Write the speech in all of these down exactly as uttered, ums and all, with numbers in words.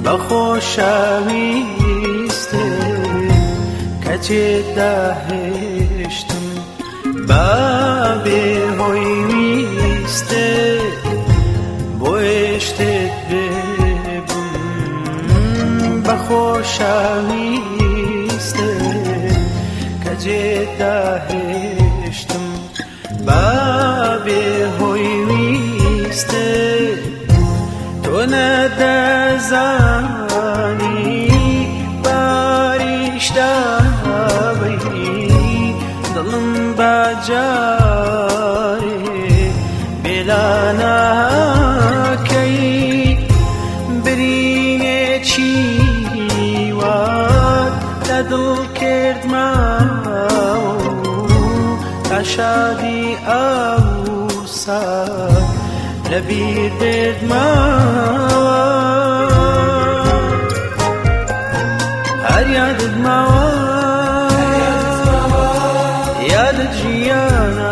بخۆشەویستێ کە جێداهێشتم با بێهۆی ویستێ بۆ شتێک بێبم بەخۆشەویستێ کە جێداهێشتم با بێهۆی ویستێ تۆ نەدەزانی باریشداوەی دڵم بەجارێ بێلا ناکەی برینێکی وات لە دڵ کردماوە تا شادی ئەوسا لەبیر بێدماوە هەر یادت ماوە یادت ژیانە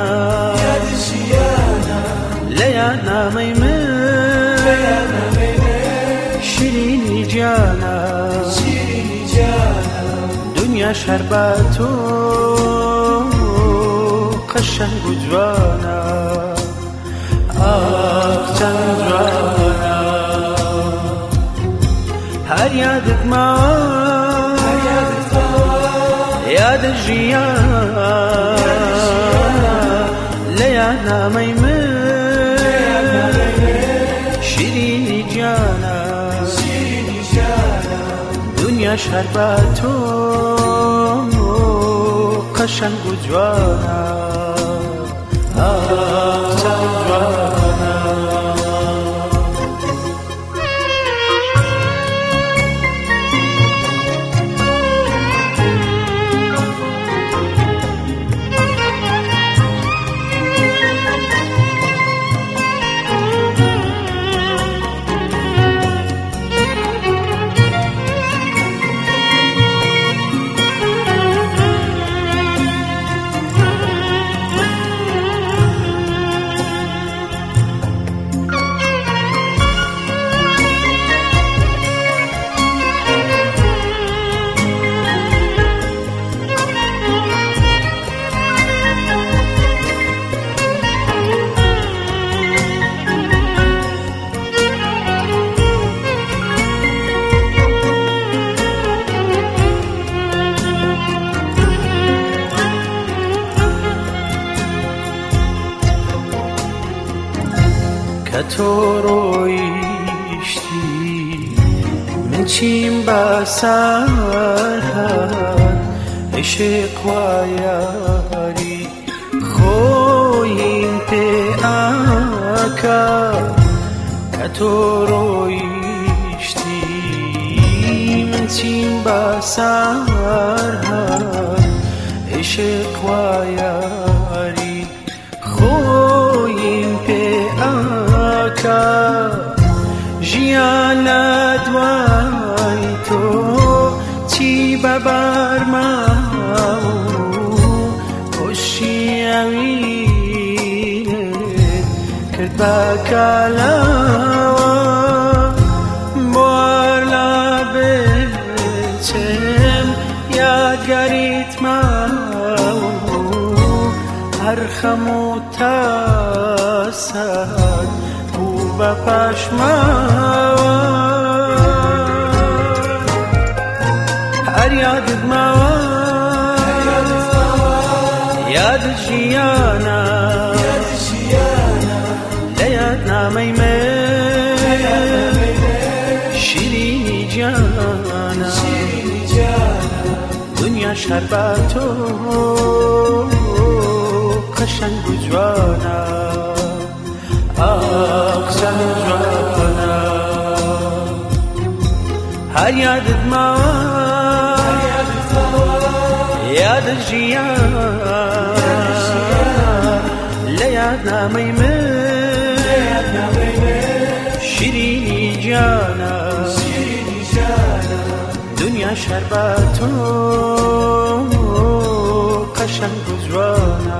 لە یادنامەی من شیرینی گیانە دنیاش هەر بە تۆ قەشەنگ و جوانە ئاخ چەند جوانە هەر یادت ماوە یادت ژیانە لە یادنامەی من شیرینی گیانە دنیاش هەر بە تۆ قەشەنگ و جوانە ئاخ چەند جوانە کە تۆ ڕۆیشتی من چیم بەسەر هات عشق وا یاری خۆیم پێ ئاکا کە تۆ ڕۆیشتی من چیم بەسەر هات عشق وا یاری خۆیم پێ ژیان لە دوای تۆ چی بەبەرماوە خۆشیەویت کرد بە کالاوە بۆ هەر لە بچم یادگاریت ماوە هەر خەم و تاسات بە پاشماوە هەر یادت ماوە یادت ژیانە لە یادنامەی من شیرینی گیانە دنیاش هەر بە تۆ قەشەنگ و جوانە ئاخ چەند جوانە هەر یادت ماوە یادت ژیانە لە یادنامەی من شیرینی گیانە دنیاش هەر بە تۆ قەشەنگ و جوانە